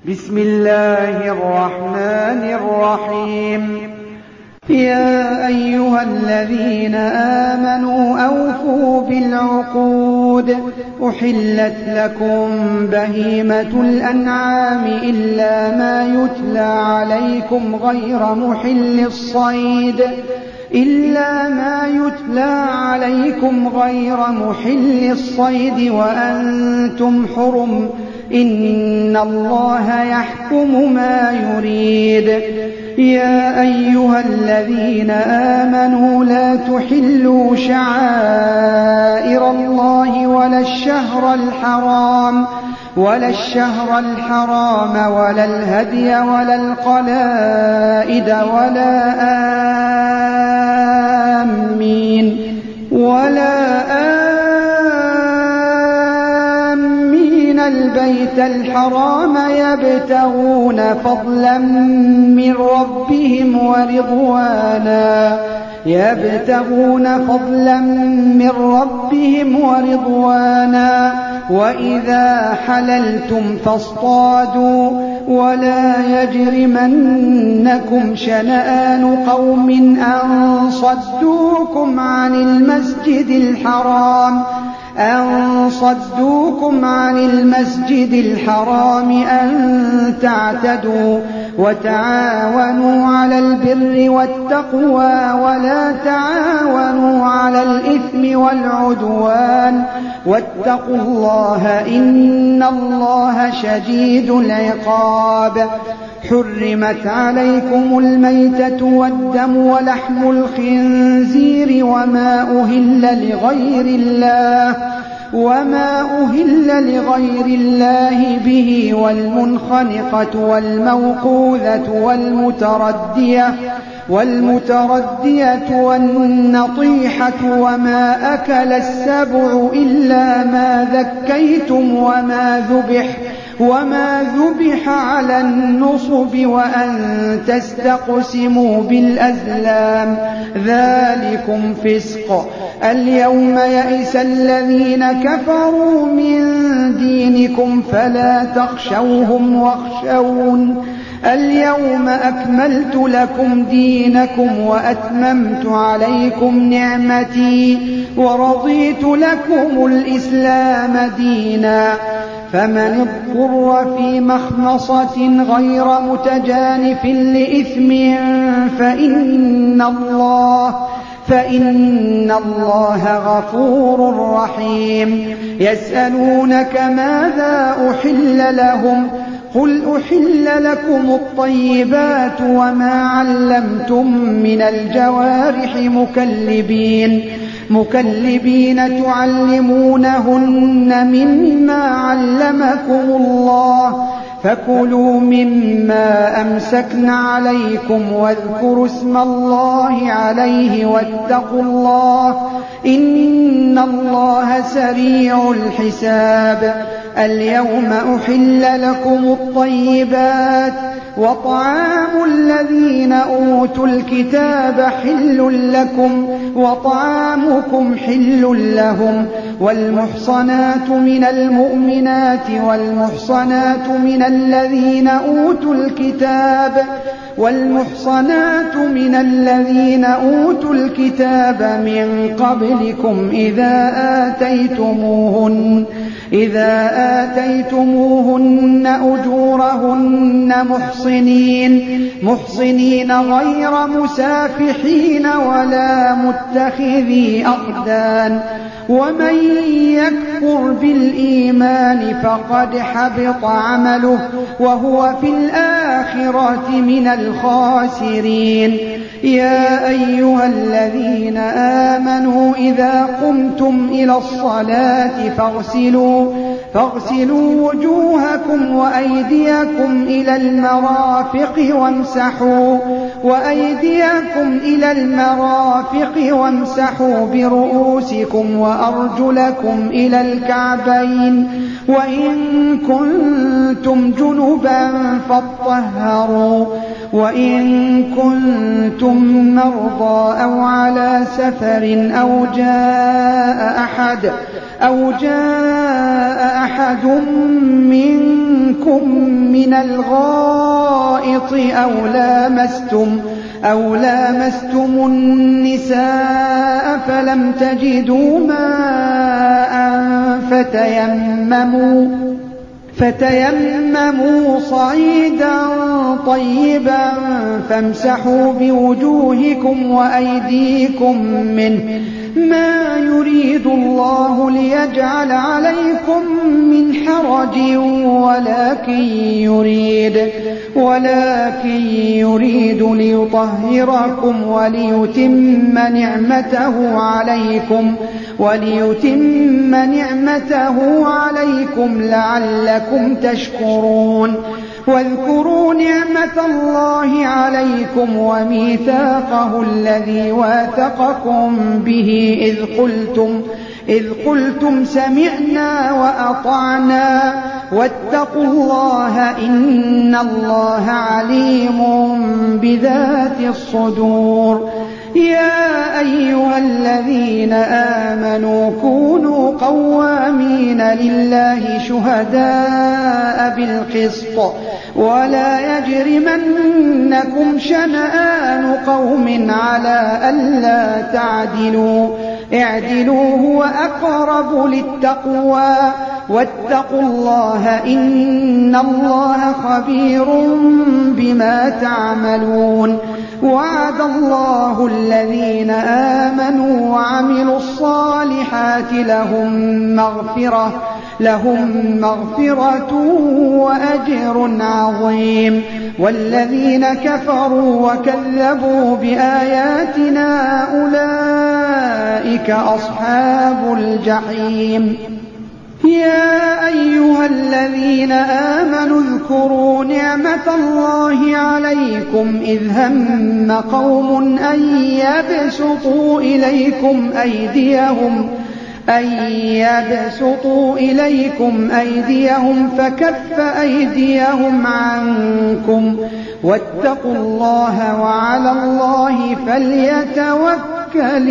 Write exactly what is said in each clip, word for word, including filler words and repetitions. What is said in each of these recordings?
بسم الله الرحمن الرحيم. يا أيها الذين آمنوا أوفوا بالعقود. أحلت لكم بهيمة الأنعام إلا ما يتلى عليكم غير محل الصيد إلا ما يتلى عليكم غير محل الصيد وأنتم حرم إن الله يحكم ما يريد. يا أيها الذين آمنوا لا تحلوا شعائر الله ولا الشهر الحرام ولا الشهر الحرام ولا الهدي ولا القلائد ولا آمين ولا آمين البيت الحرام يبتغون فضلا من ربهم ورضوانا يبتغون فضلا من ربهم ورضوانا وإذا حللتم فاصطادوا ولا يجرمنكم شنآن قوم أن صدوكم عن المسجد الحرام أن صدوكم عن المسجد الحرام أن تعتدوا وتعاونوا على البر والتقوى ولا تعاونوا على الإثم والعدوان واتقوا الله إن الله شديد العقاب. حرمت عليكم الميتة والدم ولحم الخنزير وما أهل لغير الله وما أهل لغير الله به والمنخنقة والموقوذة والمتردية والمتردية والنطيحة وما أكل السبع إلا ما ذكيتم وما ذبح وما ذبح على النصب وأن تستقسموا بالأزلام ذلكم فسق. اليوم يئس الذين كفروا من دينكم فلا تخشوهم واخشون اليوم أكملت لكم دينكم وأتممت عليكم نعمتي ورضيت لكم الإسلام دينا. فمن اضطر في مخمصة غير متجانف لإثم فإن الله فإن الله غفور رحيم. يسألونك ماذا أحل لهم قل أحل لكم الطيبات وما علمتم من الجوارح مكلبين مكلبين تعلمونهن مما علمكم الله فكلوا مما أمسكن عليكم واذكروا اسم الله عليه واتقوا الله إن الله سريع الحساب. اليوم أحل لكم الطيبات وطعام الذين أوتوا الكتاب حل لكم وطعامكم حل لهم والمحصنات من المؤمنات والمحصنات من الذين أوتوا الكتاب والمحصنات من الذين أوتوا الكتاب من قبلكم إذا آتيتموهن إذا آتيتموهن أجورهن محصنين محصنين غير مسافحين ولا متخذي أخدان ومن يكفر بالإيمان فقد حبط عمله وهو في الآخرة من الخاسرين. يا أيها الذين آمنوا إذا قمتم إلى الصلاة فاغسلوا فاغسلوا وجوهكم وأيديكم إلى المرافق وامسحوا وأيديكم إلى المرافق وامسحوا برؤوسكم وأرجلكم إلى الكعبين وإن كنتم جنبا فاطهروا وإن كنتم مرضى أو على سفر أو جاء أحد أو جاء أحد منكم من الغائط أو لامستم أو لامستم النساء فلم تجدوا ماء فتيمموا فتيمموا صعيدا طيبا فامسحوا بوجوهكم وأيديكم منه ما يريد الله ليجعل عليكم من حرج ولكن يريد ولكن يريد ليطهركم وليتم نعمته عليكم وليتم نعمته عليكم لعلكم تشكرون واذكروا نعمة الله عليكم وميثاقه الذي واثقكم به إذ قلتم إذ قلتم سمعنا وأطعنا واتقوا الله إن الله عليم بذات الصدور يا أيها الذين آمنوا كونوا قوامين لله شهداء بالقسط ولا يجرمنكم شنآن قوم على ألا تعدلوا اعدلوا هو أقرب للتقوى واتقوا الله إن الله خبير بما تعملون وعد الله الذين آمنوا وعملوا الصالحات لهم مغفرة لهم مغفرة وأجر عظيم والذين كفروا وكذبوا بآياتنا أولئك أصحاب الجحيم يا أيها الذين آمنوا اذكروا نعمة الله عليكم إذ هم قوم أن يبسطوا إليكم أيديهم أن يبسطوا إليكم أيديهم فكف أيديهم عنكم واتقوا الله وعلى الله فليتوكل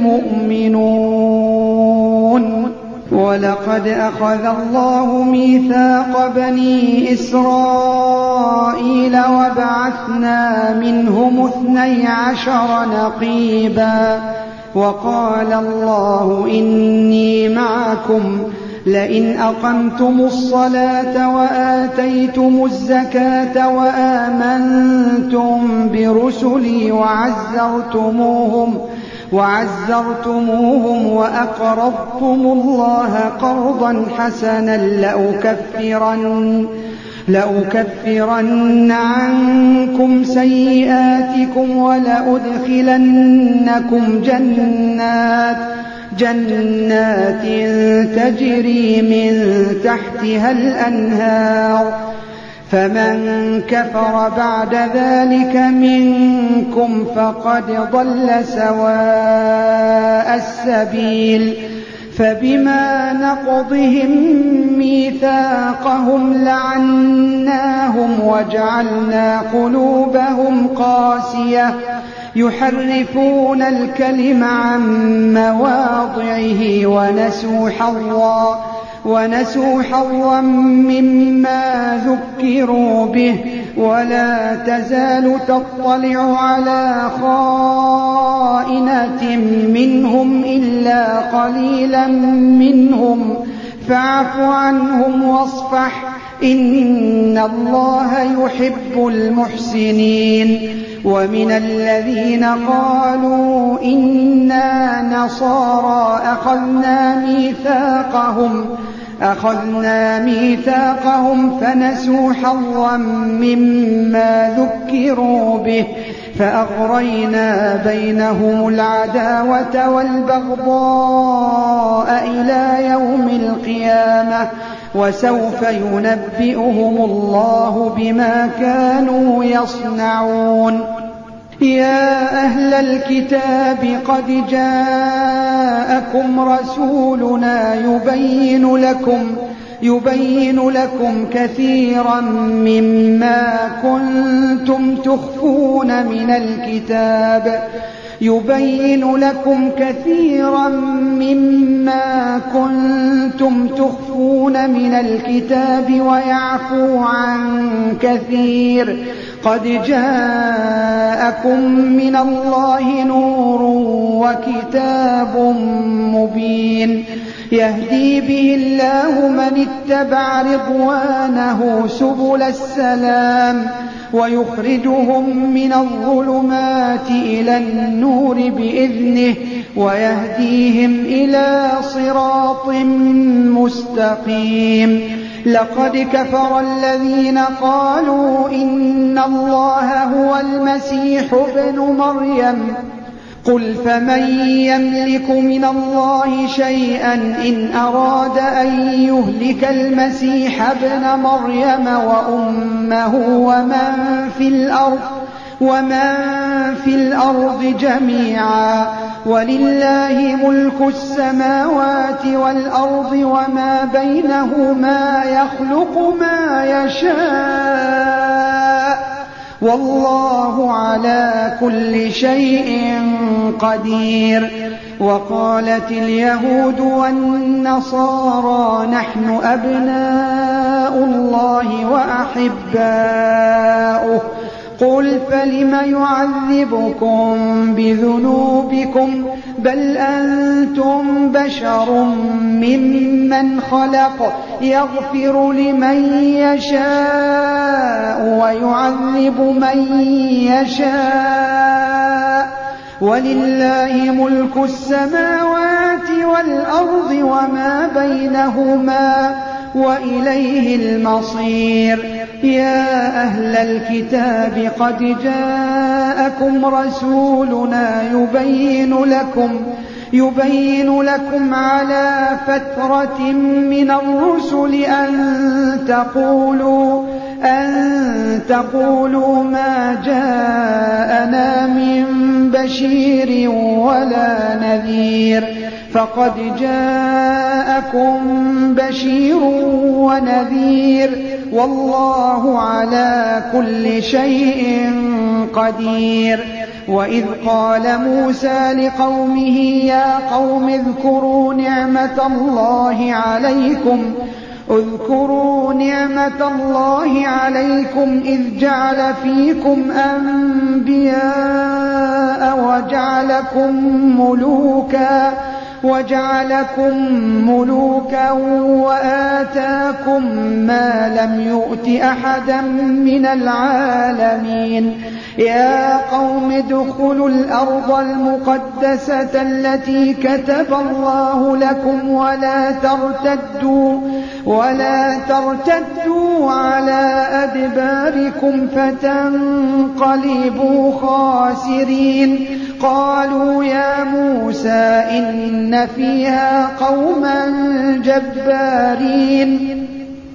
المؤمنون ولقد أخذ الله ميثاق بني إسرائيل وبعثنا منهم اثني عشر نقيبا وقال الله إني معكم لئن أقمتم الصلاة وآتيتم الزكاة وآمنتم برسلي وعزرتموهم وعزرتموهم وأقرضتم الله قرضا حسنا لأكفرن, لأكفرن عنكم سيئاتكم ولأدخلنكم جنات جنات تجري من تحتها الأنهار فمن كفر بعد ذلك منكم فقد ضل سواء السبيل فبما نقضهم ميثاقهم لعناهم وجعلنا قلوبهم قاسية يحرفون الكلم عن مواضعه ونسوا حظا ونسوا حظا مما ذكروا به ولا تزال تطلع على خائنة منهم إلا قليلا منهم فاعف عنهم واصفح إن الله يحب المحسنين ومن الذين قالوا إنا نصارى أخذنا ميثاقهم أخذنا ميثاقهم فنسوا حظا مما ذكروا به فأغرينا بينهم العداوة والبغضاء إلى يوم القيامة وسوف ينبئهم الله بما كانوا يصنعون يا أهل الكتاب قد جاءكم رسولنا يبين لكم يبين لكم كثيرا مما كنتم تخفون من الكتاب يبين لكم كثيرا مما كنتم تخفون من الكتاب ويعفو عن كثير. قد جاءكم من الله نور وكتاب مبين يهدي به الله من اتبع رضوانه سبل السلام ويخرجهم من الظلمات إلى النور بإذنه ويهديهم إلى صراط مستقيم. لقد كفر الذين قالوا إن الله هو المسيح ابن مريم قل فمن يملك من الله شيئا إن أراد أن يهلك المسيح ابن مريم وأمه ومن في الأرض ومن في الأرض جميعا ولله ملك السماوات والأرض وما بينهما يخلق ما يشاء والله على كل شيء قدير. وقالت اليهود والنصارى نحن أبناء الله وأحباؤه قل فلم يعذبكم بذنوبكم بل أنتم بشر ممن خلق يغفر لمن يشاء ويعذب من يشاء ولله ملك السماوات والأرض وما بينهما وإليه المصير. يا أهل الكتاب قد جاءكم رسولنا يبين لكم يبين لكم على فترة من الرسل أن تقولوا أن تقولوا ما جاءنا من بشير ولا نذير فقد جاءكم بشير ونذير والله على كل شيء قدير. وإذ قال موسى لقومه يا قوم اذكروا نعمة الله عليكم اذكروا نعمة الله عليكم إذ جعل فيكم أنبياء وجعلكم ملوكا وجعلكم ملوكا وآتاكم ما لم يؤت أحدا من العالمين. يا قوم ادخلوا الأرض المقدسة التي كتب الله لكم ولا ترتدوا ولا ترتدوا على أدباركم فتنقلبوا خاسرين. قالوا يا موسى إن فيها قوما جبارين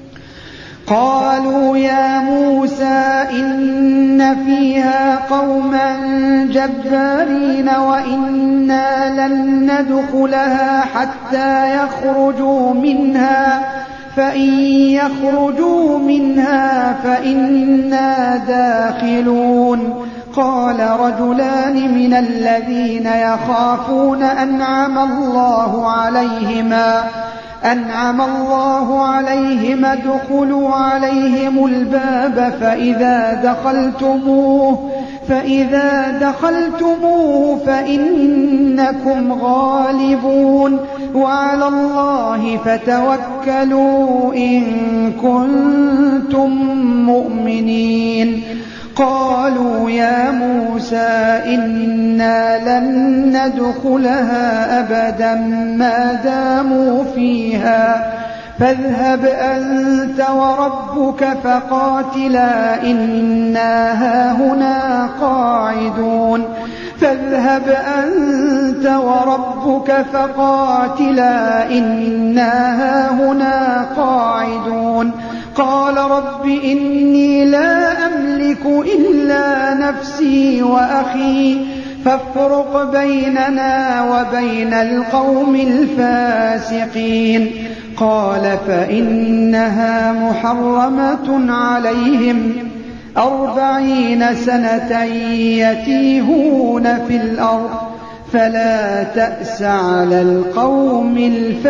قالوا يا موسى إن فيها قوما جبارين وإنا لن ندخلها حتى يخرجوا منها فإن يخرجوا منها فإنا داخلون. قال رجلان من الذين يخافون أنعم الله عليهما أنعم الله عليهم ادخلوا عليهم الباب فإذا دخلتموه فإذا دخلتموه فإنكم غالبون وعلى الله فتوكلوا إن كنتم مؤمنين. قالوا يا موسى إنا لن ندخلها أبدا ما داموا فيها فاذهب أنت وربك فقاتلا إنا هاهنا قاعدون فاذهب أنت وربك فقاتلا إنا هاهنا قاعدون. قال رب إني لا أملك إلا نفسي وأخي فافرق بيننا وبين القوم الفاسقين. قال فإنها محرمة عليهم أربعين سنة يتيهون في الأرض فلا تأس على القوم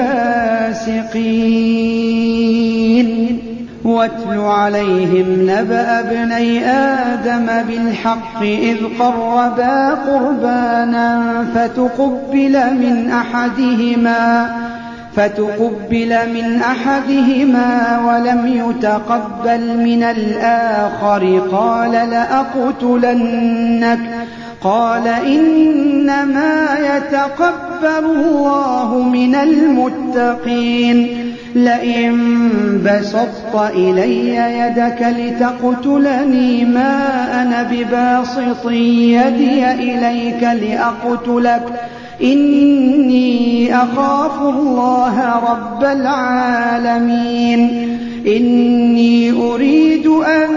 الفاسقين. واتل عليهم نبأ ابني آدم بالحق إذ قربا قربانا فتقبل من أحدهما فتقبل من أحدهما ولم يتقبل من الآخر قال لأقتلنك قال إنما يتقبل الله من المتقين. لئن بسطت إلي يدك لتقتلني ما أنا بباسط يدي إليك لأقتلك إني أخاف الله رب العالمين. إني أريد أن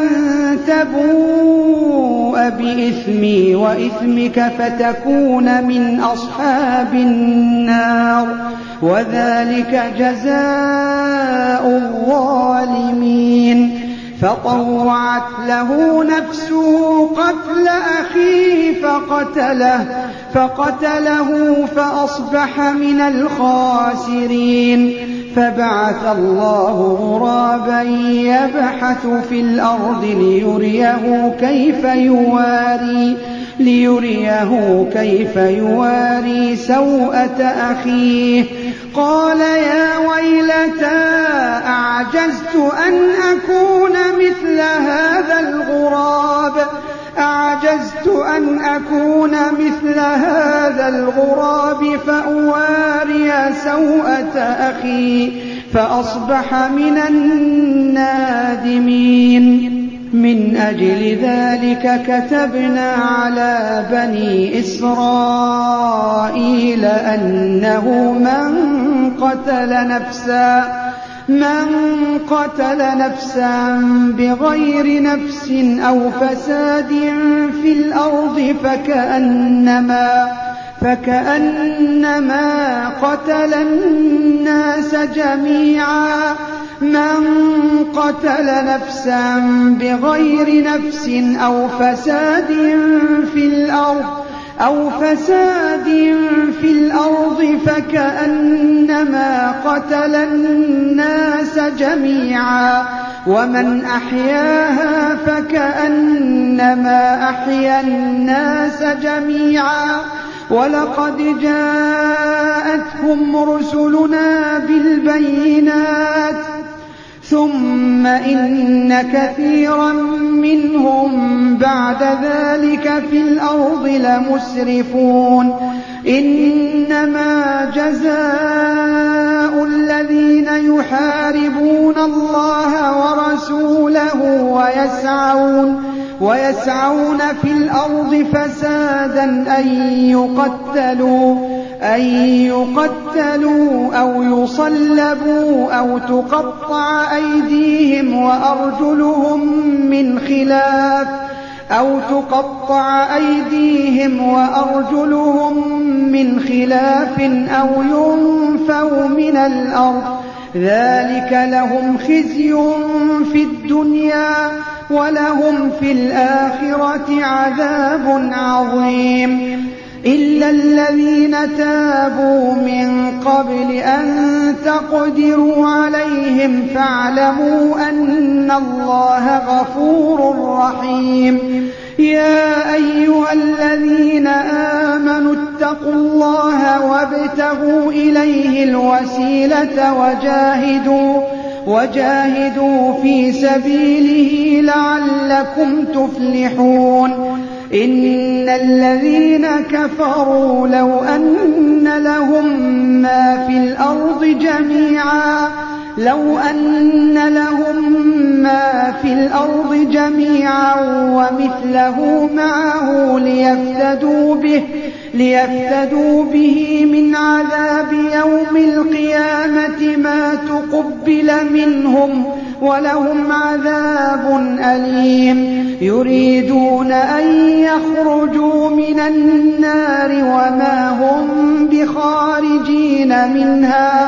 تبوء بإثمي وإثمك فتكون من أصحاب النار وذلك جزاء الظالمين. فطوعت له نفسه قتل أخيه فقتله فقتله فأصبح من الخاسرين. فبعث الله غرابا يبحث في الأرض ليريه كيف يواري ليريه كيف يواري سوءة أخيه قال يا ويلتى أعجزت أن أكون مثل هذا الغراب أعجزت أن أكون مثل هذا الغراب فأواري سوءة أخي فأصبح من النادمين. من أجل ذلك كتبنا على بني إسرائيل أنه من قتل نفسا من قتل نفسا بغير نفس أو فساد في الأرض فكأنما فكأنما قتل الناس جميعا من قتل نفسا بغير نفس أو فساد في الأرض أو فساد في الأرض فكأنما قتل الناس جميعا ومن أحياها فكأنما أحيا الناس جميعا. ولقد جاءتهم رسلنا بالبينات ثم إن كثيرا منهم بعد ذلك في الأرض لمسرفون. إنما جزاء الذين يحاربون الله ورسوله ويسعون ويسعون في الأرض فسادا أن يقتلوا أن يقتلوا أو يصلبوا أو تقطع أيديهم وأرجلهم من خلاف أو تقطع أيديهم وأرجلهم من خلاف أو ينفوا من الأرض ذلك لهم خزي في الدنيا ولهم في الآخرة عذاب عظيم. إلا الذين تابوا من قبل أن تقدروا عليهم فاعلموا أن الله غفور رحيم. يا أيها الذين آمنوا اتقوا الله وابتغوا إليه الوسيلة وجاهدوا وجاهدوا في سبيله لعلكم تفلحون. إن الذين كفروا لو أن لهم ما في الأرض جميعا لو أن لهم ما في الأرض جميعا ومثله معه ليفتدوا به ليفتدوا به من عذاب يوم القيامة ما تقبل منهم ولهم عذاب أليم. يريدون أن يخرجوا من النار وما هم بخارجين منها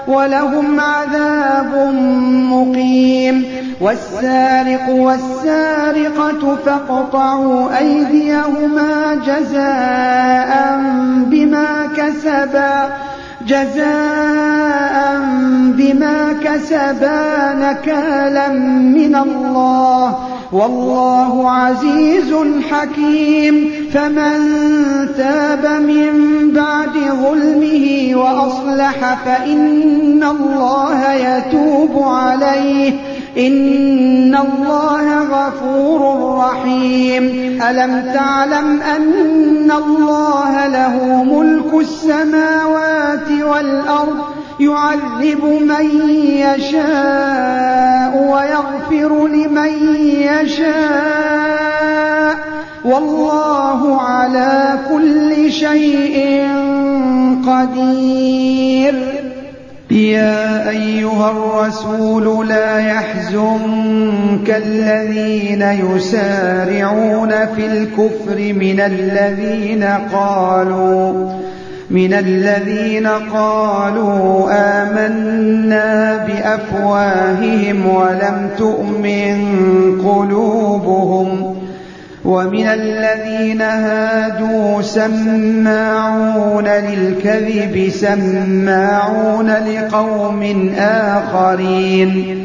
ولهم عذاب مقيم. والسارق والسارقة فاقطعوا أيديهما جزاء بما كسبا جزاء بما كسبا نكالا من الله والله عزيز حكيم. فمن تاب من بعد ظلمه وأصلح فإن الله يتوب عليه إن الله غفور رحيم. ألم تعلم أن الله له ملك السماوات والأرض يعذب من يشاء ويغفر لمن يشاء والله على كل شيء قدير. يا أيها الرسول لا يحزنك الذين يسارعون في الكفر من الذين قالوا من الذين قالوا آمنا بأفواههم ولم تؤمن قلوبهم ومن الذين هادوا سماعون للكذب سماعون لقوم آخرين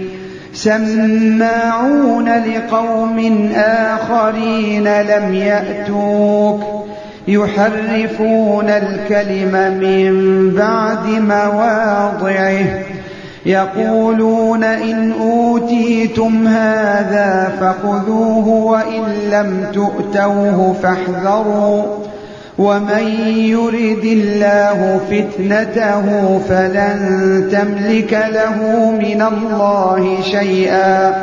سماعون لقوم آخرين لم يأتوك يحرفون الكلم من بعد مواضعه يقولون إن أوتيتم هذا فخذوه وإن لم تؤتوه فاحذروا ومن يرد الله فتنته فلن تملك له من الله شيئا.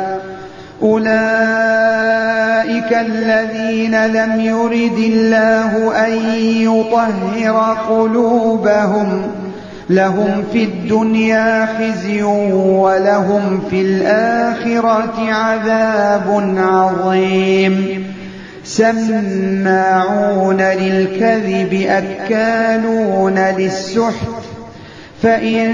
أولئك الذين لم يرد الله أن يطهر قلوبهم لهم في الدنيا خزي ولهم في الآخرة عذاب عظيم. سماعون للكذب أكالون للسحت فإن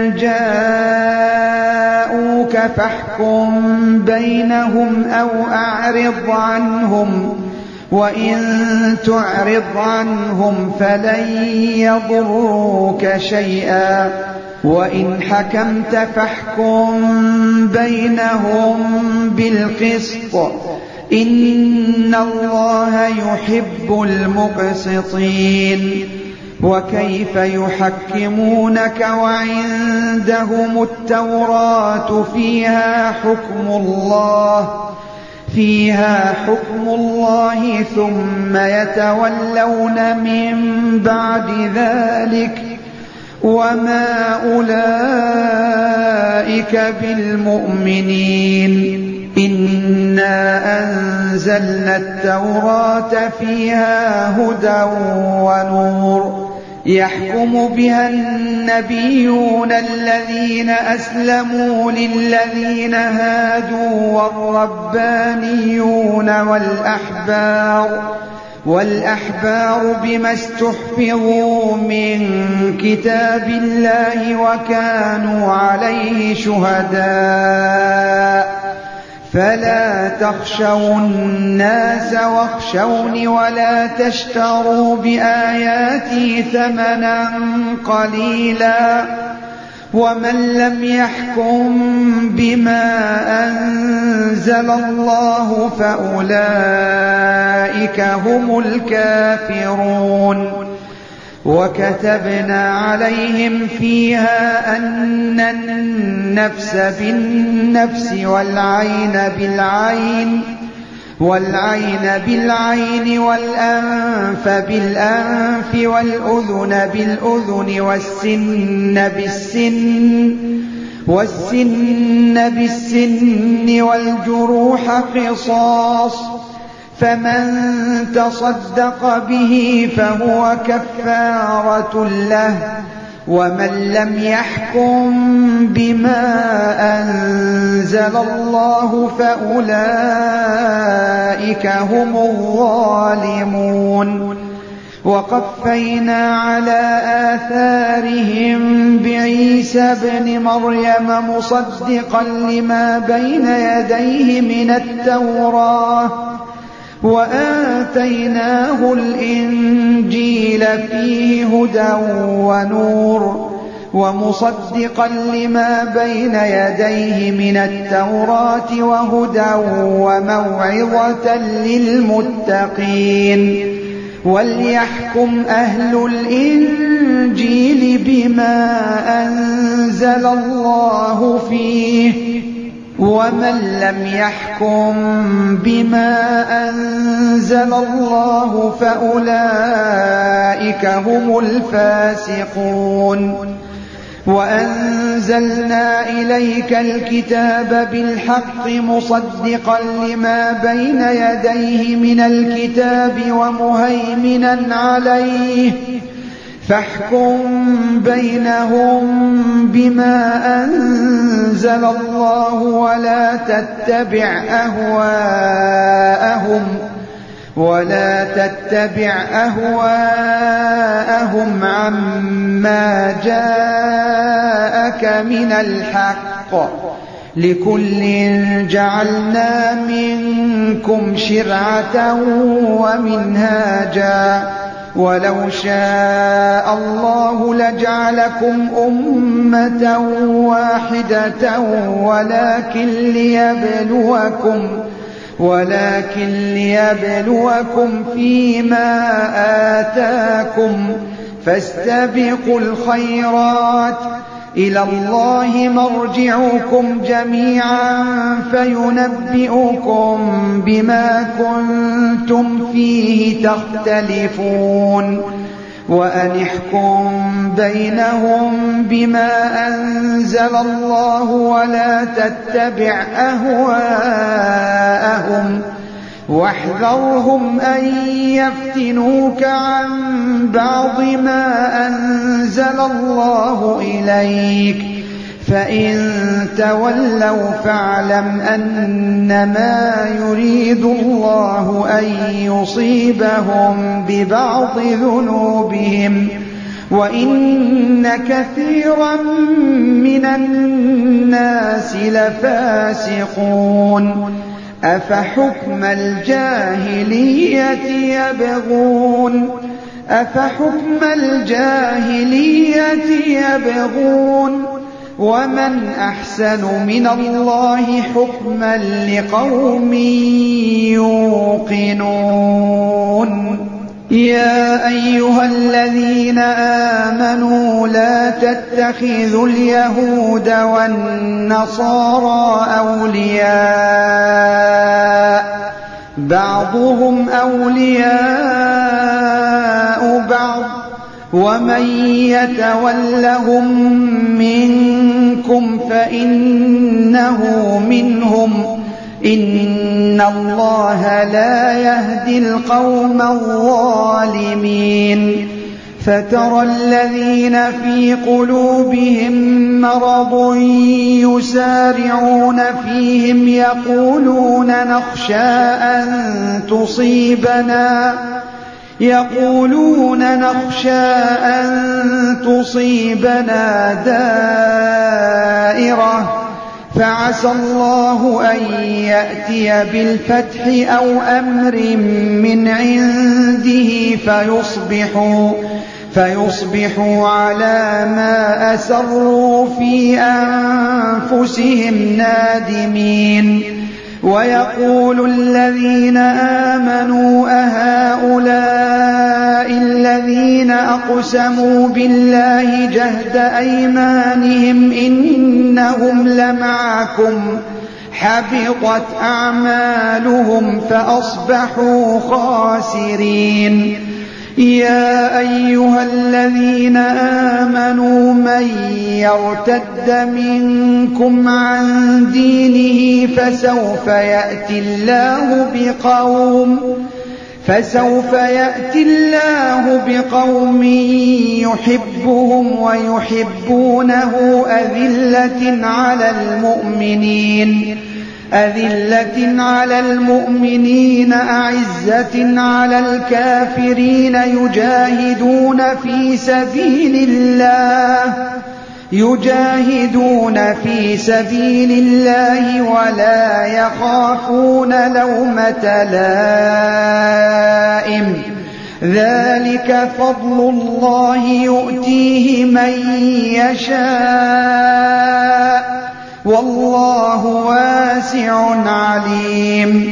جاءوك فاحكم بينهم أو أعرض عنهم وإن تعرض عنهم فلن يضروك شيئا وإن حكمت فاحكم بينهم بالقسط إن الله يحب المقسطين. وكيف يحكمونك وعندهم التوراة فيها حكم الله فيها حكم الله ثم يتولون من بعد ذلك وما أولئك بالمؤمنين. إنا أنزلنا التوراة فيها هدى ونور يحكم بها النبيون الذين أسلموا للذين هادوا والربانيون والأحبار والأحبار بما استحفظوا من كتاب الله وكانوا عليه شهداء. فلا تخشوا الناس واخشوني ولا تشتروا بآياتي ثمنا قليلا ومن لم يحكم بما أنزل الله فأولئك هم الكافرون. وكتبنا عليهم فيها أن النفس بالنفس والعين بالعين والعين بالعين والأنف بالأنف والأذن بالأذن والسن بالسن والسن بالسن والجروح قصاص فمن تصدق به فهو كفارة له ومن لم يحكم بما أنزل الله فأولئك هم الظالمون. وقفينا على آثارهم بعيسى ابن مريم مصدقا لما بين يديه من التوراة وآتيناه الإنجيل فيه هدى ونور ومصدقا لما بين يديه من التوراة وهدى وموعظة للمتقين وليحكم أهل الإنجيل بما أنزل الله فيه ومن لم يحكم بما أنزل الله فأولئك هم الفاسقون وأنزلنا إليك الكتاب بالحق مصدقا لما بين يديه من الكتاب ومهيمنا عليه فاحكم بينهم بما أنزل الله ولا تتبع أهواءهم ولا تتبع أهواءهم عما جاءك من الحق لكل جعلنا منكم شرعة ومنهاجا ولو شاء الله لجعلكم أمة واحدة ولكن ليبلوكم ولكن ليبلوكم فيما آتاكم فاستبقوا الخيرات إلى الله مرجعكم جميعا فينبئكم بما كنتم فيه تختلفون وأن احكم بينهم بما أنزل الله ولا تتبع أهواءهم واحذرهم أن يفتنوك عن بعض ما أنزل الله إليك فإن تولوا فاعلم أنما يريد الله أن يصيبهم ببعض ذنوبهم وإن كثيرا من الناس لفاسقون أفحكم الجاهلية يبغون أفحكم الجاهلية يبغون ومن أحسن من الله حكما لقوم يوقنون يا أيها الذين آمنوا لا تتخذوا اليهود والنصارى أولياء بعضهم أولياء بعض ومن يتولهم منكم فإنه منهم إن الله لا يهدي القوم الظالمين فترى الذين في قلوبهم مرض يسارعون فيهم يقولون نخشى أن تصيبنا يقولون نخشى أن تصيبنا دائرة فعسى الله أن يأتي بالفتح أو أمر من عنده فيصبحوا فيصبحوا على ما أسروا في أنفسهم نادمين ويقول الذين آمنوا أهؤلاء الذين أقسموا بالله جهد أيمانهم إنهم لمعكم حبطت أعمالهم فأصبحوا خاسرين يا أيها الذين آمنوا من يرتد منكم عن دينه فسوف يأتي الله بقوم فسوف يأتي الله بقوم يحبهم ويحبونه أذلة على المؤمنين أذلة على المؤمنين أعزة على الكافرين يجاهدون في سبيل الله يجاهدون في سبيل الله ولا يخافون لومة لائم ذلك فضل الله يؤتيه من يشاء والله واسع عليم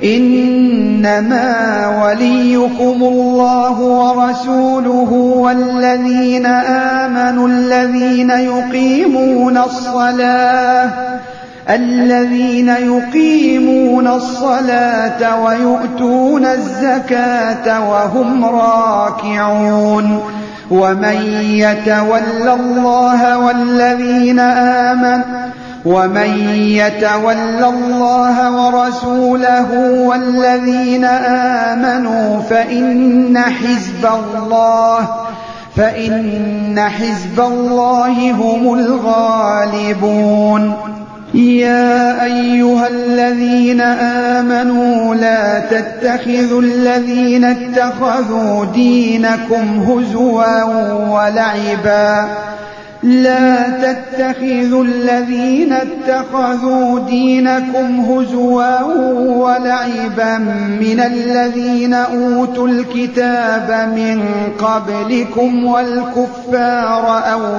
إنما وليكم الله ورسوله والذين آمنوا الذين يقيمون الصلاة الذين يقيمون الصلاة ويؤتون الزكاة وهم راكعون ومن يتول الله والذين آمنوا ومن يتول الله ورسوله والذين آمنوا فإن حزب الله فإن حزب الله هم الغالبون يا أيها الذين آمنوا لا تتخذوا الذين اتخذوا دينكم هزوا ولعبا لا تتخذوا الذين اتخذوا دينكم هزوا ولعبا من الذين أوتوا الكتاب من قبلكم والكفار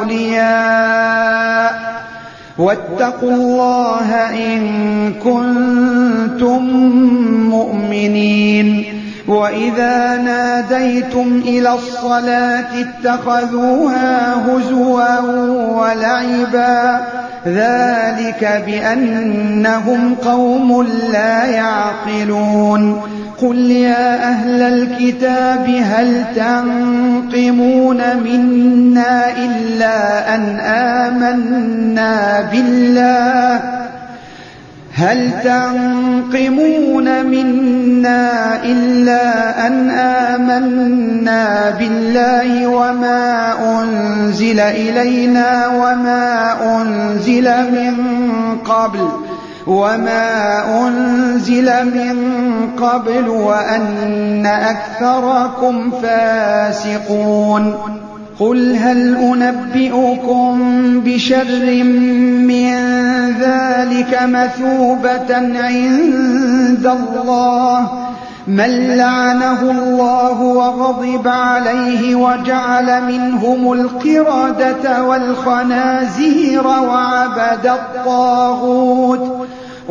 أولياء واتقوا الله إن كنتم مؤمنين وإذا ناديتم إلى الصلاة اتخذوها هزوا ولعبا ذلك بأنهم قوم لا يعقلون قل يا أهل الكتاب هل تنقمون منا إلا أن آمنا بالله هل تنقمون منا إلا أن آمنا بالله وما أنزل إلينا وما أنزل من قبل وما أنزل من قبل وأن أكثركم فاسقون قل هل أنبئكم بشر من ذلك مثوبة عند الله من لعنه الله وغضب عليه وجعل منهم القردة والخنازير وعبد الطاغوت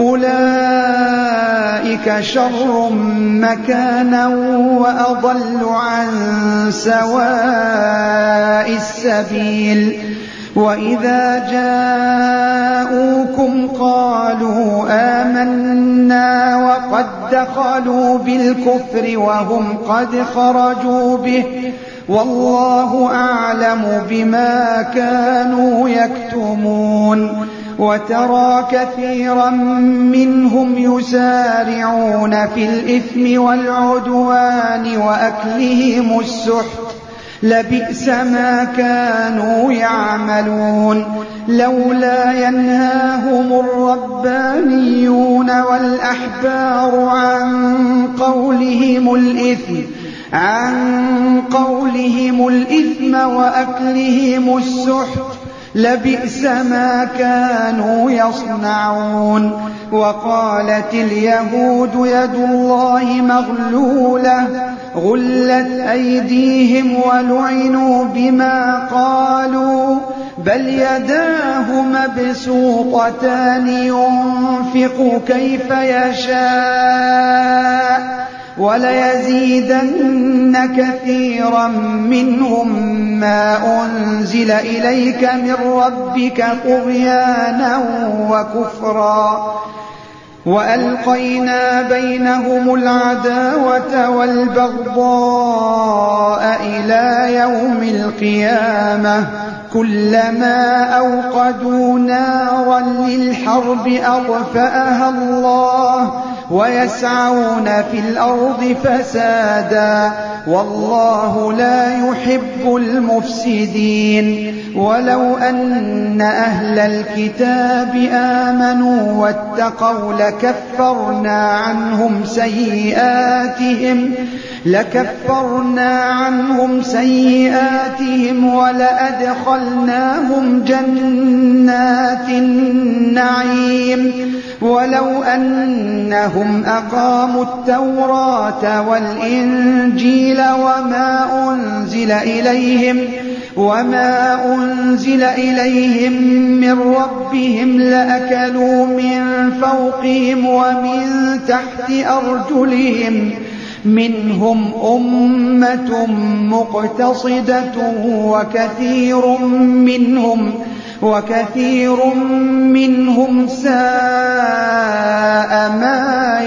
أولئك شر مكانا وأضل عن سواء السبيل وإذا جاءوكم قالوا آمنا وقد دخلوا بالكفر وهم قد خرجوا به والله أعلم بما كانوا يكتمون وترى كثيرا منهم يسارعون في الإثم والعدوان وأكلهم السحت لبئس ما كانوا يعملون لولا ينهاهم الربانيون والأحبار عن قولهم الإثم عن قولهم الإثم وأكلهم السحت لبئس ما كانوا يصنعون وقالت اليهود يد الله مغلولة غلت أيديهم ولعنوا بما قالوا بل يداه مبسوطتان ينفق كيف يشاء وليزيدن كثيرا منهم ما أنزل إليك من ربك طغيانا وكفرا وألقينا بينهم العداوة والبغضاء إلى يوم القيامة كلما أوقدوا نارا للحرب أطفأها الله ويسعون في الأرض فسادا والله لا يحب المفسدين ولو أن أهل الكتاب آمنوا واتقوا لكفرنا عنهم سيئاتهم لكفرنا عنهم سيئاتهم ولأدخلناهم جنات النعيم ولو أنهم أقاموا التوراة والإنجيل وما أنزل إليهم وما أنزل إليهم من ربهم لأكلوا من فوقهم ومن تحت أرجلهم منهم أمة مقتصدة وكثير منهم وكثير منهم ساء ما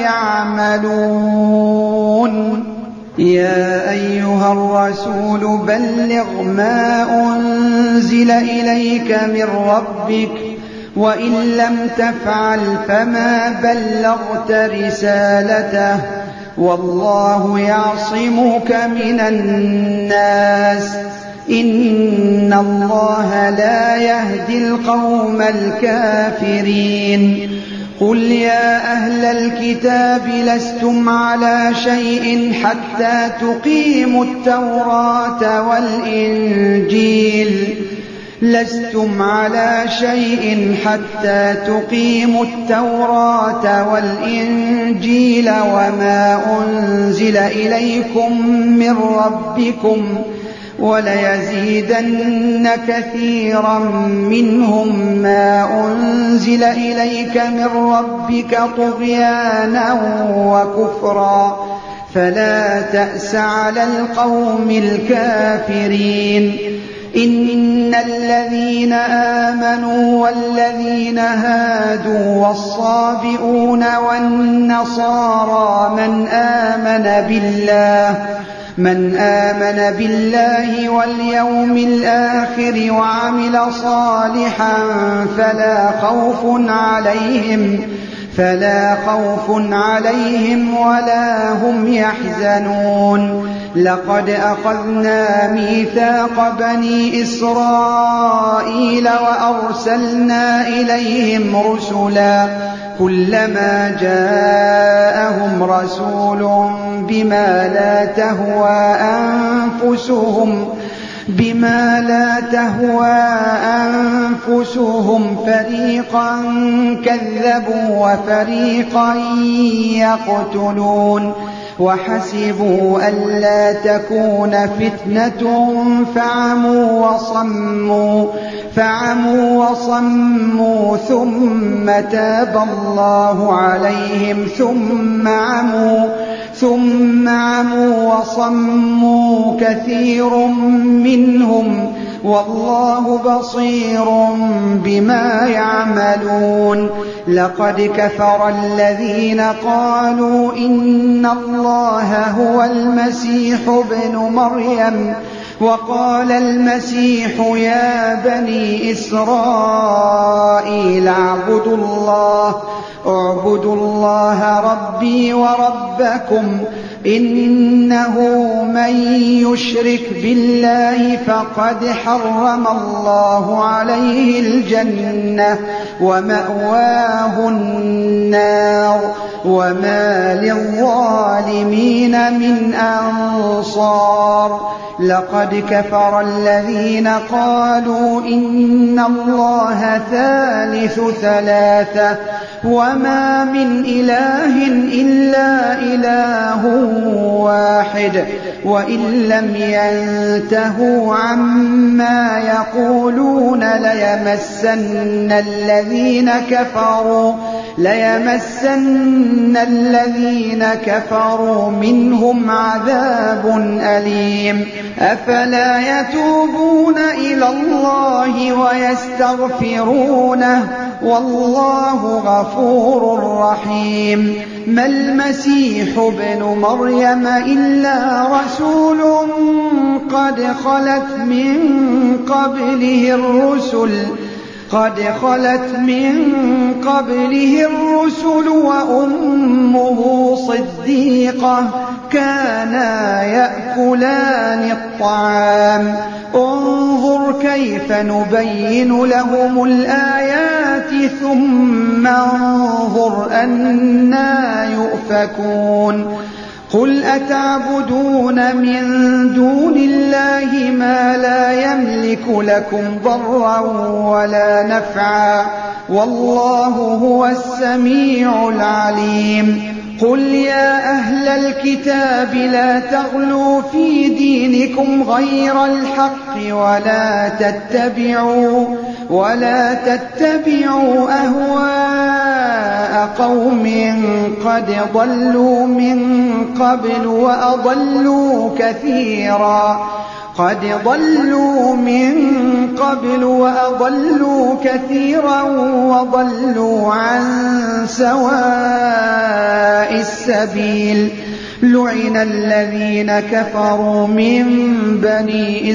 يعملون. يا أيها الرسول بلغ ما أنزل إليك من ربك وإن لم تفعل فما بلغت رسالته والله يعصمك من الناس إن الله لا يهدي القوم الكافرين. قل يا أهل الكتاب لستم على شيء حتى تقيموا التوراة والإنجيل لستم على شيء حتى تقيموا التوراة والإنجيل وما أنزل إليكم من ربكم وليزيدن كثيرا منهم ما أنزل إليك من ربك طغيانا وكفرا فلا تأس على القوم الكافرين. إن الذين آمنوا والذين هادوا والصابئون والنصارى من آمن بالله من آمن بالله واليوم الآخر وعمل صالحا فلا خوف عليهم فلا خوف عليهم ولا هم يحزنون. لقد أخذنا ميثاق بني إسرائيل وأرسلنا إليهم رسلا كلما جاءهم رسول بما لا تهوى أنفسهم بما لا تهوى أنفسهم فريقا كذبوا وفريقا يقتلون وحسبوا ألا تكون فتنة فعموا وصموا فعموا وصموا ثم تاب الله عليهم ثم عموا ثم عموا وصموا كثير منهم والله بصير بما يعملون. لقد كفر الذين قالوا إن الله هو المسيح ابن مريم وقال المسيح يا بني إسرائيل اعبدوا الله اعبدوا الله ربي وربكم إنه من يشرك بالله فقد حرم الله عليه الجنة ومأواه النار وما للظالمين من أنصار. لقد كفر الذين قالوا إن الله ثالث ثلاثة وما من إله إلا إله واحد وإن لم ينتهوا عما يقولون ليمسن الذين كفروا ليمسن الذين كفروا منهم عذاب أليم. أفلا يتوبون إلى الله ويستغفرونه والله غفور رحيم. ما المسيح ابن مريم إلا رسول قد خلت من قبله الرسل قد خلت من قبله الرسل وأمه صديقة كانا يأكلان الطعام انظر كيف نبين لهم الآيات ثم انظر أنى يؤفكون قل أتعبدون من دون الله ما لا يملك لكم ضرا ولا نفعا والله هو السميع العليم قل يا أهل الكتاب لا تغلوا في دينكم غير الحق ولا تتبعوا ولا تتبعوا أهواء قوم قد ضلوا من قبل وأضلوا كثيرا قد ضلوا من قبل وأضلوا كثيرا وضلوا عن سواء السبيل لعن الذين كفروا من بني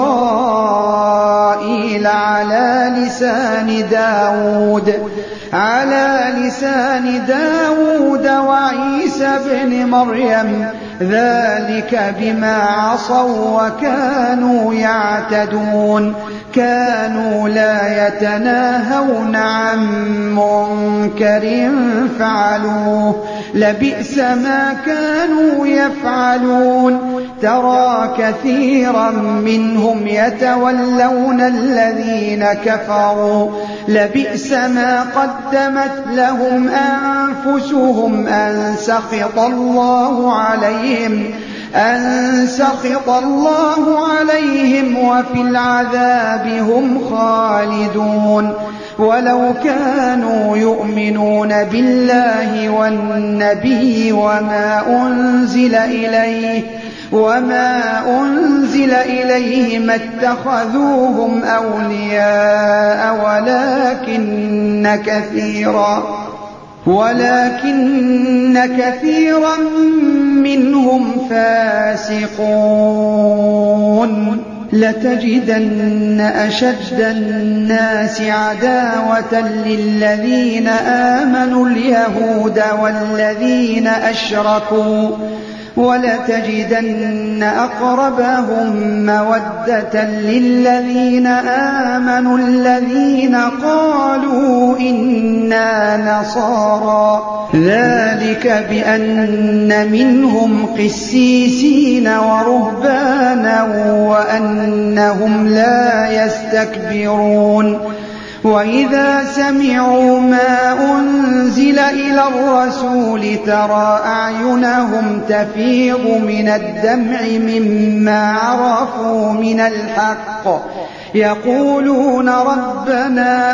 إسرائيل على لسان داود على لسان داود وعيسى بن مريم ذلك بما عصوا وكانوا يعتدون كانوا لا يتناهون عن منكر فعلوه لبئس ما كانوا يفعلون ترى كثيرا منهم يتولون الذين كفروا لبئس ما قدمت لهم أنفسهم أن سخط الله عليهم أن سخط الله عليهم وفي العذاب هم خالدون ولو كانوا يؤمنون بالله والنبي وما أنزل إليه وما أنزل إليه ما اتخذوهم أولياء ولكن كثيرا ولكن كثيرا منهم فاسقون لتجدن أشد الناس عداوة للذين آمنوا اليهود والذين أشركوا ولتجدن أقربهم مودة للذين آمنوا الذين قالوا إنا نصارى ذلك بأن منهم قسيسين ورهبانا وأنهم لا يستكبرون وإذا سمعوا ما أنزل إلى الرسول ترى أعينهم تفيض من الدمع مما عرفوا من الحق يقولون ربنا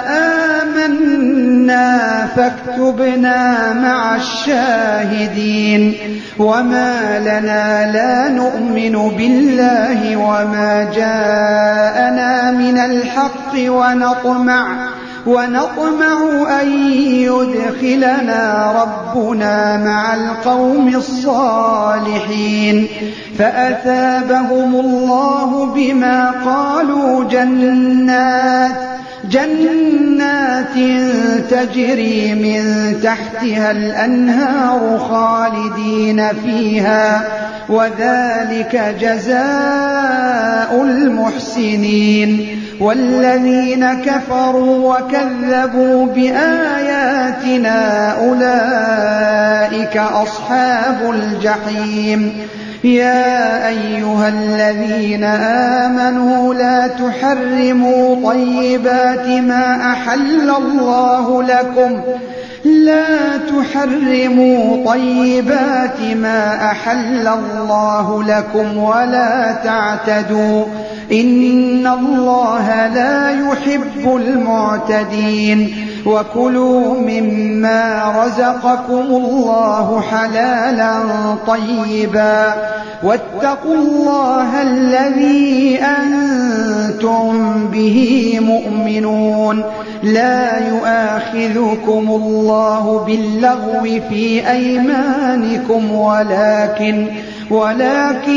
آمنا فاكتبنا مع الشاهدين وما لنا لا نؤمن بالله وما جاءنا من الحق ونطمع ونطمع أن يدخلنا ربنا مع القوم الصالحين فأثابهم الله بما قالوا جنات جنات تجري من تحتها الأنهار خالدين فيها وذلك جزاء المحسنين والذين كفروا وكذبوا بآياتنا أولئك أصحاب الجحيم يا أيها الذين آمنوا لا تحرموا طيبات ما أحل الله لكم لا تحرموا طيبات ما أحل الله لكم ولا تعتدوا إن الله لا يحب المعتدين وكلوا مما رزقكم الله حلالا طيبا واتقوا الله الذي أنتم به مؤمنون لا يؤاخذكم الله باللغو في أيمانكم ولكن ولكن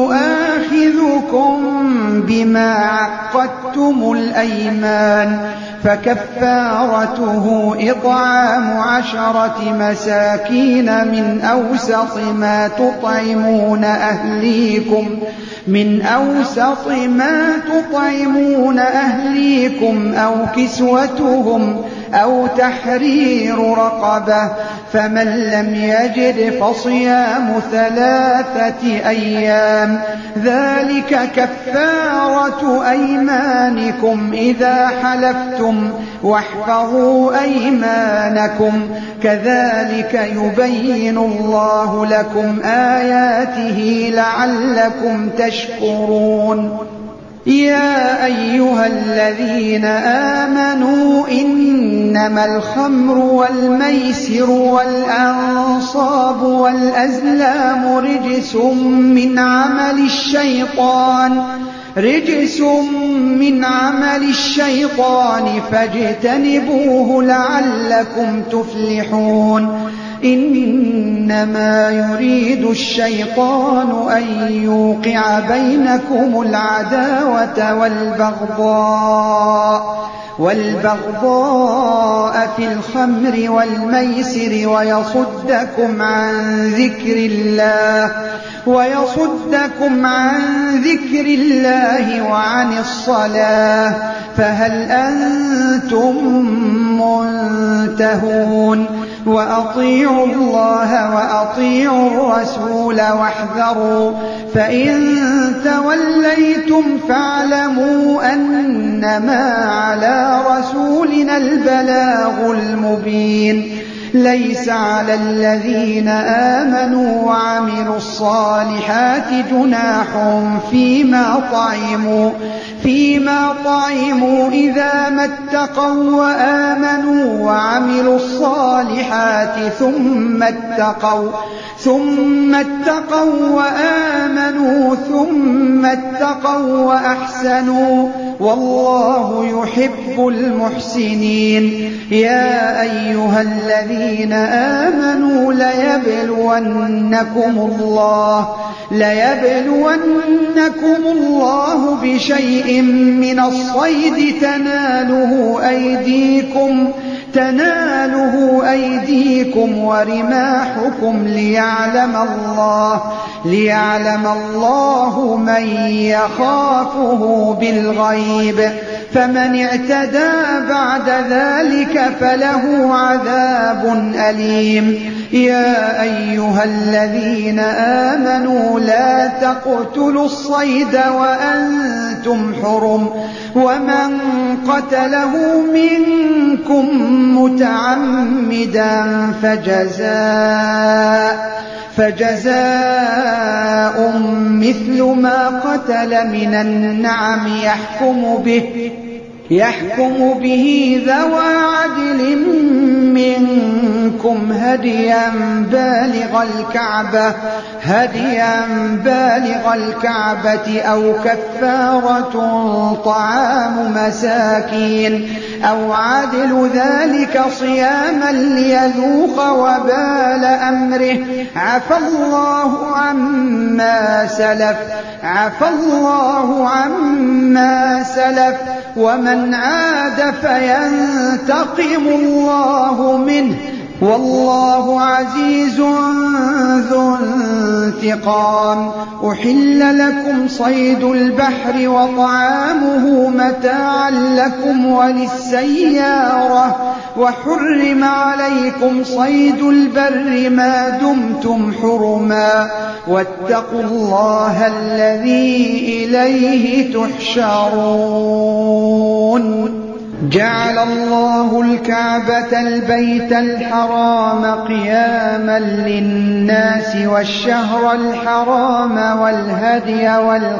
يؤاخذكم بما عقدتم الأيمان فكفارته إطعام عشرة مساكين من أوسط ما تطعمون أهليكم من أوسط ما تطعمون أهليكم أو كسوتهم أو تحرير رقبة، فمن لم يجد فصيام ثلاثة أيام، ذلك كفارة أيمانكم إذا حلفتم، واحفظوا أيمانكم، كذلك يبين الله لكم آياته لعلكم تشكرون. يا أيها الذين آمنوا إنما الخمر والميسر والأنصاب والأزلام رجس من عمل الشيطان رجس من عمل الشيطان فاجتنبوه لعلكم تفلحون. إنما يريد الشيطان أن يوقع بينكم العداوة والبغضاء والبغضاء في الخمر والميسر ويصدكم عن ذكر الله ويصدكم عن ذكر الله وعن الصلاة، فهل أنتم منتهون؟ وأطيعوا الله وأطيعوا الرسول واحذروا، فإن توليتم فاعلموا أنما على رسولنا البلاغ المبين. ليس على الذين آمنوا وعملوا الصالحات جناح فيما طعموا فيما طعموا إذا ما اتقوا وآمنوا وعملوا الصالحات ثم اتقوا ثم اتقوا وآمنوا ثم اتقوا وأحسنوا، والله يحب المحسنين. يا أيها الذين آمنوا ليبلونكم الله ليبلونكم الله بشيء من الصيد تناله أيديكم تناله أيديكم ورماحكم ليعلم الله ليعلم الله من يخافه بالغيب، فمن اعتدى بعد ذلك فله عذاب أليم. يا أيها الذين آمنوا لا تقتلوا الصيد وأنتم حرم، ومن قتله منكم متعمدا فجزاء فجزاء مثل ما قتل من النعم يحكم به يحكم به ذوى عدل منكم هديا بالغ الكعبة هديا بالغ الكعبة أو كفارة طعام مساكين أو عدل ذلك صياما ليذوق وبال أمره. عفى الله عما سلف عفى الله عما سلف ومن عاد فينتقم الله منه، والله عزيز ذو انتقام. أحل لكم صيد البحر وطعامه متاعا لكم وللسيارة، وحرم عليكم صيد البر ما دمتم حرما، واتقوا الله الذي إليه تحشرون. جعل الله الكعبة البيت الحرام قياما للناس والشهر الحرام والهدي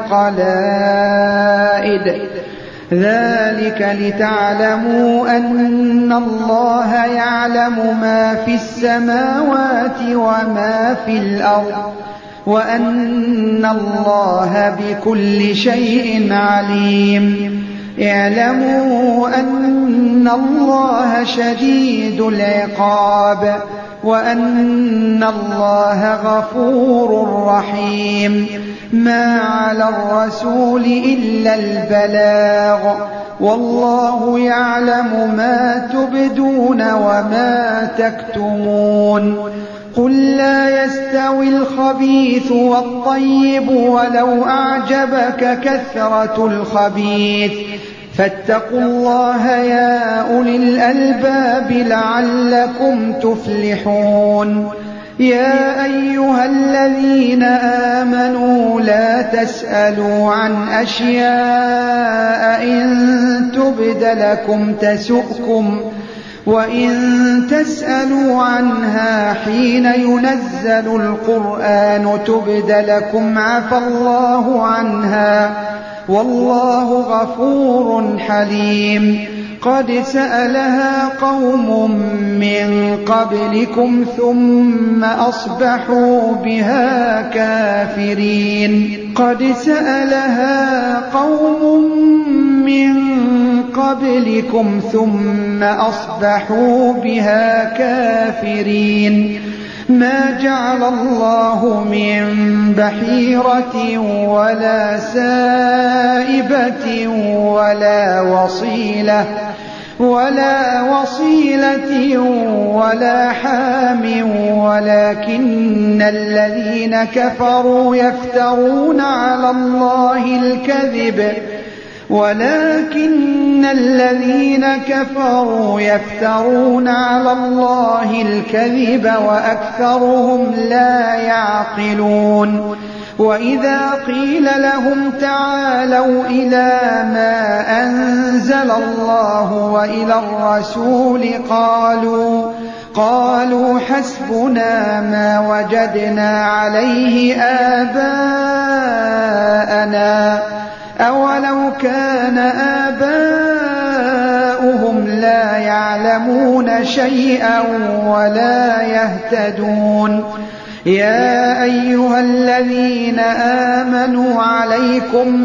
والقلائد، ذلك لتعلموا أن الله يعلم ما في السماوات وما في الأرض، وأن الله بكل شيء عليم. اعلموا أن الله شديد العقاب، وأن الله غفور رحيم. ما على الرسول إلا البلاغ، والله يعلم ما تبدون وما تكتمون قل لا يستوي الخبيث والطيب ولو أعجبك كثرة الخبيث فاتقوا الله يا أولي الألباب لعلكم تفلحون يا أيها الذين آمنوا لا تسألوا عن أشياء إن تبد لكم تسؤكم وإن تسألوا عنها حين ينزل القرآن تبد لكم عفى الله عنها والله غفور حليم قد سألها قوم من قبلكم ثم أصبحوا بها كافرين قد سألها قوم من قبلكم ثم أصبحوا بها كافرين ما جعل الله من بحيرة ولا سائبة ولا وصيلة ولا وصيلة ولا حام ولكن الذين كفروا يفترون على الله الكذب ولكن الذين كفروا يفترون على الله الكذب وأكثرهم لا يعقلون وإذا قيل لهم تعالوا إلى ما أنزل الله وإلى الرسول قالوا قالوا حسبنا ما وجدنا عليه آباءنا أولو كان آباؤهم لا يعلمون شيئا ولا يهتدون يا أيها الذين آمنوا عليكم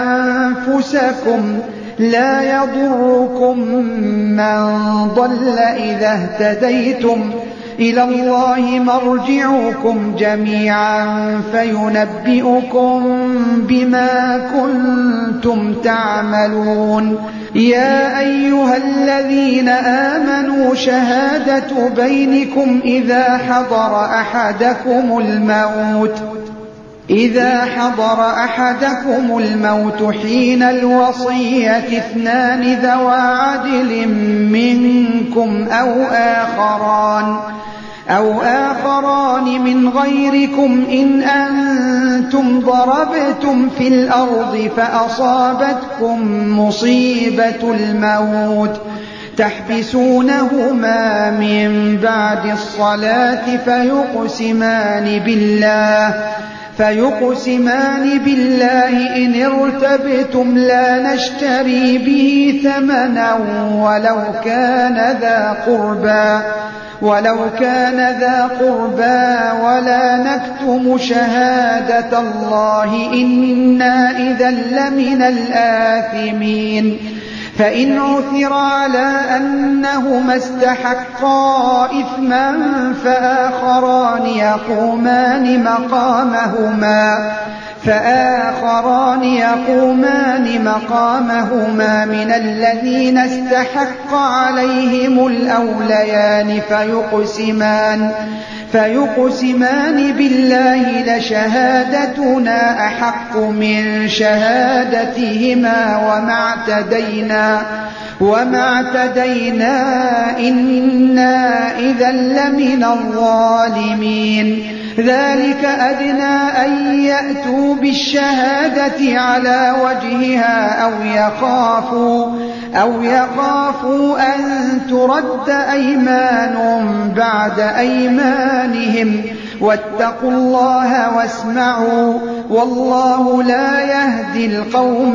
أنفسكم لا يضركم من ضل إذا اهتديتم إلى الله مرجعكم جميعا فينبئكم بما كنتم تعملون يا أيها الذين آمنوا شهادة بينكم إذا حضر أحدكم الموت إذا حضر أحدكم الموت حين الوصية اثنان ذوى عدل منكم أو آخران أو آخران من غيركم إن أنتم ضربتم في الأرض فأصابتكم مصيبة الموت تحبسونهما من بعد الصلاة فيقسمان بالله فيقسمان بالله إن ارتبتم لا نشتري به ثمنا ولو كان ذا قربى ولو كان ذا قربى ولا نكتم شهادة الله إنا إذا لمن الآثمين فإن عثر على أنهما استحقا إثما فآخران يقومان مقامهما فآخران يقومان مقامهما من الذين استحق عليهم الأوليان فيقسمان فيقسمان بالله لشهادتنا أحق من شهادتهما وما اعتدينا وما اعتدينا إنا إذا لمن الظالمين ذلك أدنى أن يأتوا بالشهادة على وجهها أو يخافوا أو يخافوا أن ترد أيمان بعد أيمانهم واتقوا الله واسمعوا والله لا يهدي القوم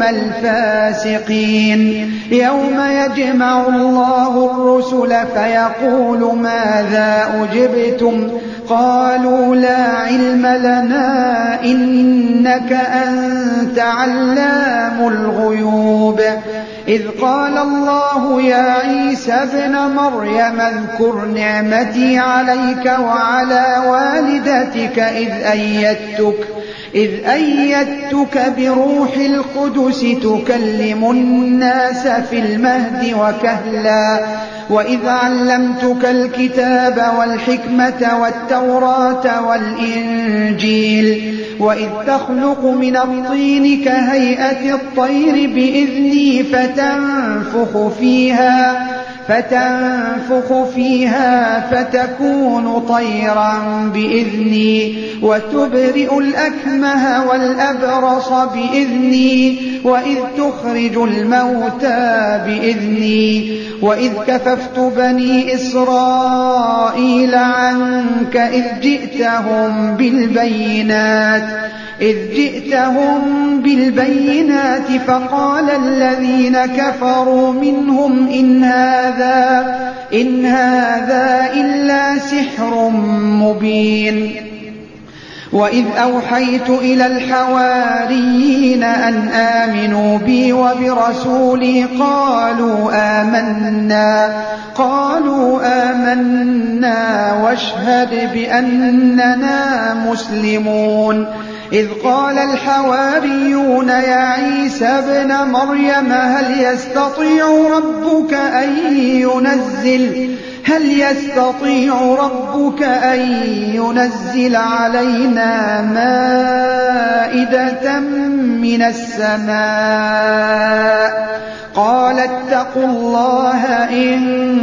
الفاسقين يوم يجمع الله الرسل فيقول ماذا أجبتم قالوا لا علم لنا إنك أنت علام الغيوب إذ قال الله يا عيسى ابن مريم اذكر نعمتي عليك وعلى والدتك إذ أيدتك إذ أيدتك بروح القدس تكلم الناس في المهد وكهلا وإذ علمتك الكتاب والحكمة والتوراة والإنجيل وإذ تخلق من الطين كهيئة الطير بإذني فتنفخ فيها فتنفخ فيها فتكون طيرا بإذني وتبرئ الأكمه والأبرص بإذني وإذ تخرج الموتى بإذني وإذ كففت بني إسرائيل عنك إذ جئتهم بالبينات إذ جئتهم بالبينات فقال الذين كفروا منهم إن هذا إن هذا إلا سحر مبين وإذ أوحيت إلى الحواريين أن آمنوا بي وبرسولي قالوا آمنا قالوا آمنا واشهد بأننا مسلمون إذ قال الحواريون يا عيسى ابن مريم هل يستطيع ربك أن ينزل هل يستطيع ربك أن ينزل علينا مائدة من السماء قال اتقوا الله إن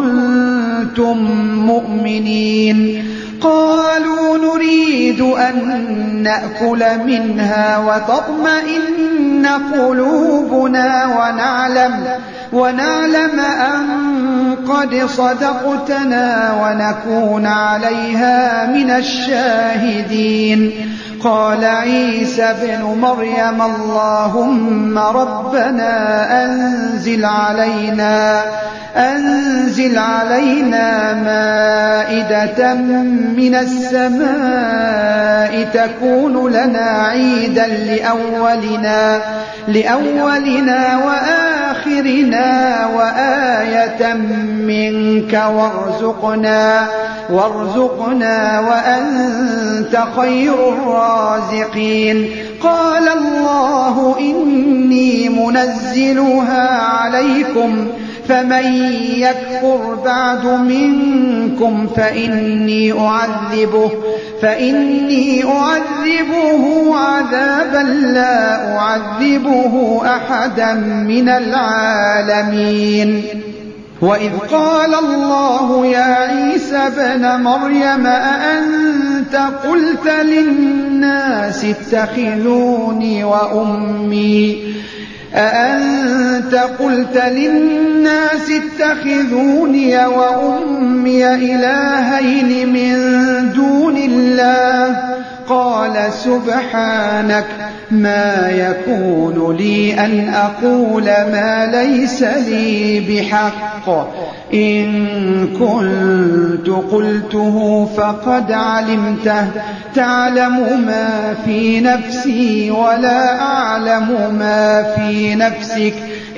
كنتم مؤمنين قالوا نريد أن نأكل منها وتطمئن قلوبنا ونعلم ونعلم أن قد صدقتنا ونكون عليها من الشاهدين قال عيسى ابن مريم اللهم ربنا أنزل علينا أنزل علينا مائدة من السماء تكون لنا عيدا لأولنا لأولنا وآخرنا وآية منك وارزقنا وارزقنا وأنت خير الرازقين قال الله إني منزلها عليكم فمن يكفر بعد منكم فإني أعذبه فإني أعذبه عذابا لا أعذبه أحدا من العالمين وإذ قال الله يا عيسى ابن مريم أأنت قلت للناس اتخذوني وأمي أأنت قلت للناس اتخذوني وأمي إلهين من دون الله قال سبحانك ما يكون لي أن أقول ما ليس لي بحق إن كنت قلته فقد علمته تعلم ما في نفسي ولا أعلم ما في نفسك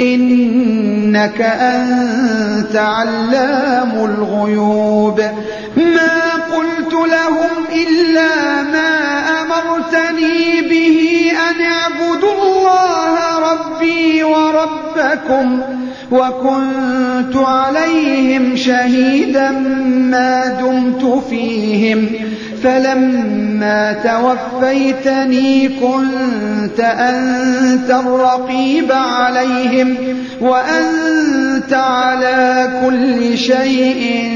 إنك أنت علام الغيوب ما قلت لهم إلا ما أمرتني به أن اعبدوا الله ربي وربكم وكنت عليهم شهيدا ما دمت فيهم فلما توفيتني كنت أنت الرقيب عليهم وأنت على كل شيء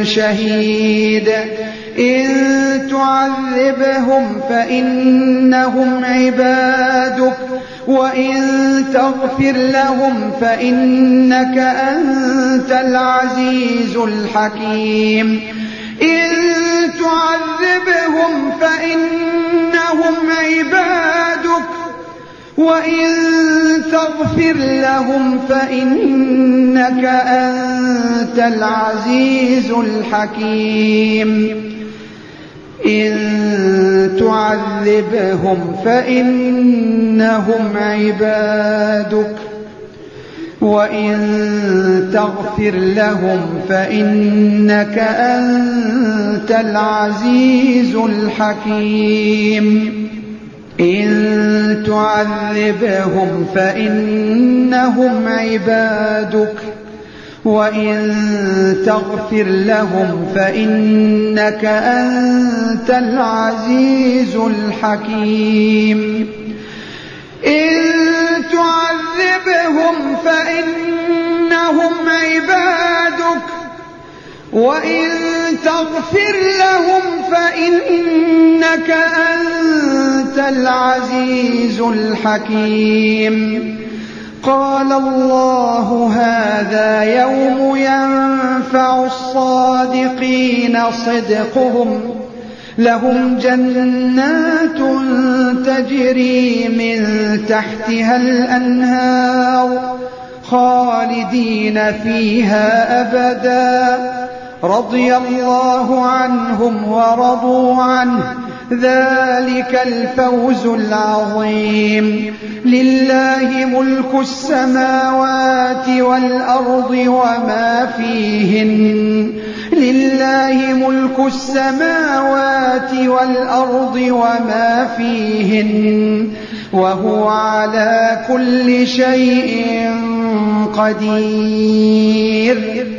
شهيد إن تعذبهم فإنهم عبادك وإن تغفر لهم فإنك أنت العزيز الحكيم إن تعذبهم فإنهم عبادك وإن تغفر لهم فإنك أنت العزيز الحكيم إن تعذبهم فإنهم عبادك وإن تغفر لهم فإنك أنت العزيز الحكيم تعذبهم فإنهم عبادك وإن تغفر لهم فإنك أنت العزيز الحكيم إن تعذبهم فإنهم عبادك وإن تغفر لهم فإنك أنت العزيز الحكيم قال الله هذا يوم ينفع الصادقين صدقهم لهم جنات تجري من تحتها الأنهار خالدين فيها أبدا رضي الله عنهم ورضوا عنه ذلك الفوز العظيم لله ملك السماوات والأرض وما فيهن لله ملك السماوات والأرض وما فيهن وهو على كل شيء قدير